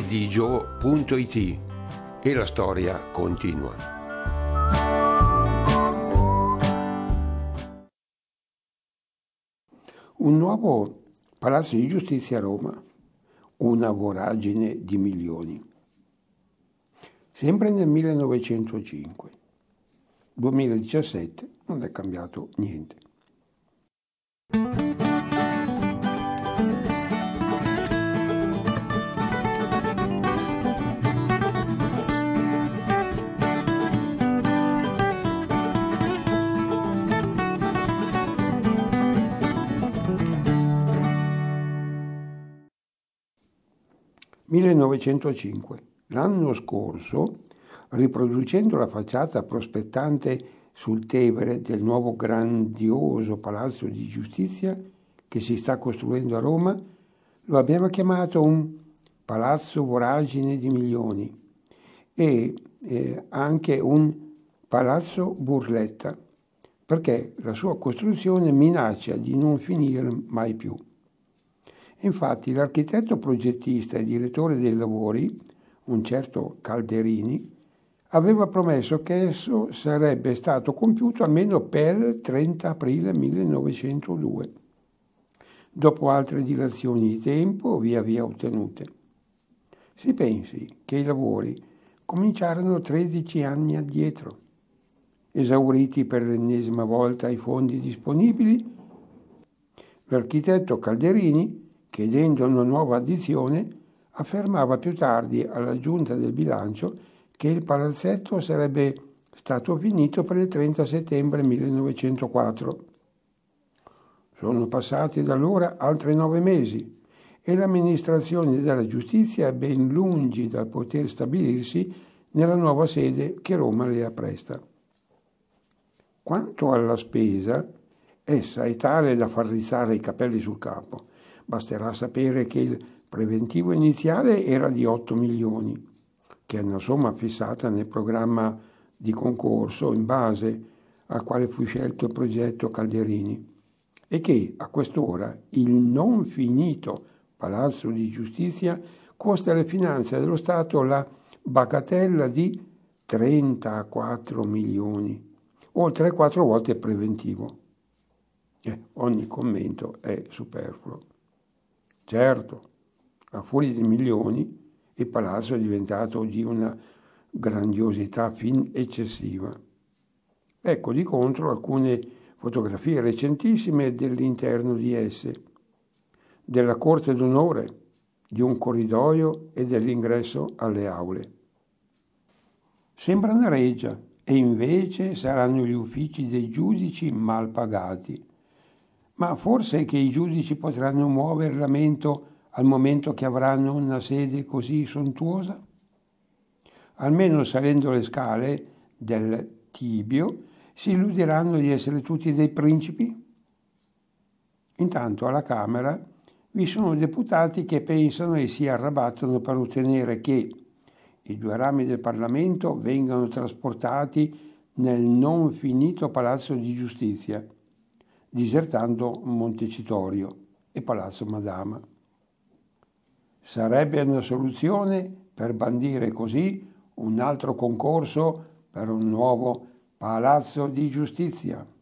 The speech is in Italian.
digio.it e la storia continua. Un nuovo palazzo di giustizia a Roma, una voragine di milioni. Sempre nel 1905. 2017 non è cambiato niente. (1905). L'anno scorso, riproducendo la facciata prospettante sul Tevere del nuovo grandioso palazzo di giustizia che si sta costruendo a Roma, lo abbiamo chiamato un palazzo voragine di milioni e anche un palazzo burletta, perché la sua costruzione minaccia di non finire mai più. Infatti l'architetto progettista e direttore dei lavori, un certo Calderini, aveva promesso che esso sarebbe stato compiuto almeno per il 30 aprile 1902, dopo altre dilazioni di tempo via via ottenute. Si pensi che i lavori cominciarono 13 anni addietro. Esauriti per l'ennesima volta i fondi disponibili, l'architetto Calderini, chiedendo una nuova addizione, affermava più tardi alla giunta del bilancio che il palazzetto sarebbe stato finito per il 30 settembre 1904. Sono passati da allora altri 9 mesi e l'amministrazione della giustizia è ben lungi dal poter stabilirsi nella nuova sede che Roma le appresta. Quanto alla spesa, essa è tale da far rizzare i capelli sul capo. Basterà sapere che il preventivo iniziale era di 8 milioni, che è una somma fissata nel programma di concorso in base al quale fu scelto il progetto Calderini, e che a quest'ora il non finito Palazzo di Giustizia costa alle finanze dello Stato la bagatella di 34 milioni, oltre 4 volte il preventivo. Ogni commento è superfluo. Certo, a furia di milioni, il palazzo è diventato di una grandiosità fin eccessiva. Ecco di contro alcune fotografie recentissime dell'interno di esse, della corte d'onore, di un corridoio e dell'ingresso alle aule. Sembra una reggia e invece saranno gli uffici dei giudici mal pagati. Ma forse che i giudici potranno muovere lamento al momento che avranno una sede così sontuosa? Almeno salendo le scale del Tibio si illuderanno di essere tutti dei principi? Intanto alla Camera vi sono deputati che pensano e si arrabattono per ottenere che i 2 rami del Parlamento vengano trasportati nel non finito Palazzo di Giustizia, disertando Montecitorio e Palazzo Madama. Sarebbe una soluzione per bandire così un altro concorso per un nuovo Palazzo di Giustizia.